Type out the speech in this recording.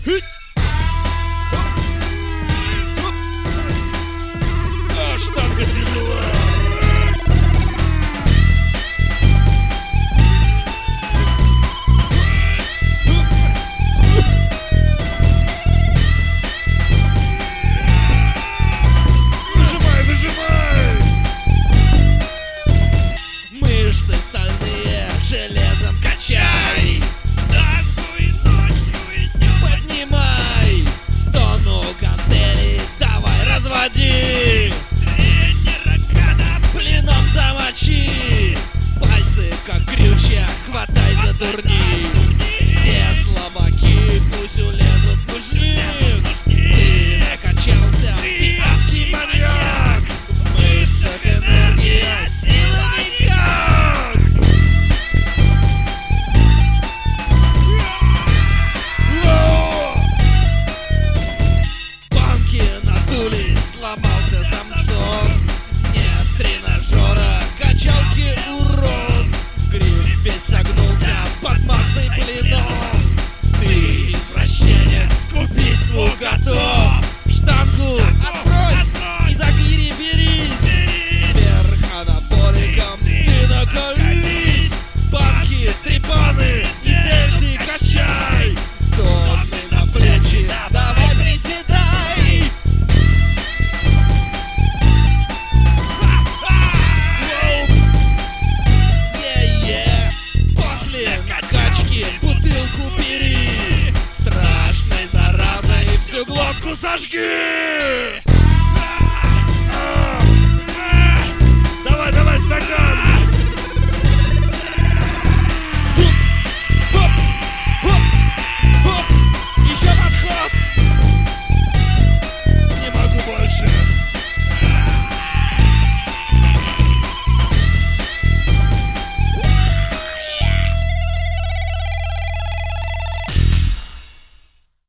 Штанга тяжела. Выжимай, выжимай! Мышцы стальные, железом качай. Штангу и ночью, и днем. Поднимай тону гантели, давай разводи. Тренера года. Блином замочи. Пальцы как крючья, хватай за турник. Все слабаки пусть улезут в нужник. Ты накачался, ты адский маньяк. В мышцах энергия, сила никак. Банки надулись, сломался Самсон. Нет тренажера, качалки урон. Гриф весь согнулся под массой блинов. Ты извращенец, к убийству готов. Штангу отбрось и за гири берись. Сверханаболиком ты наколись. Банки, трепаны и дельты качай. Тонны на плечи, давай приседай. Е-е. После накачки бутылку бери. Страшной заразой всю глотку сожги.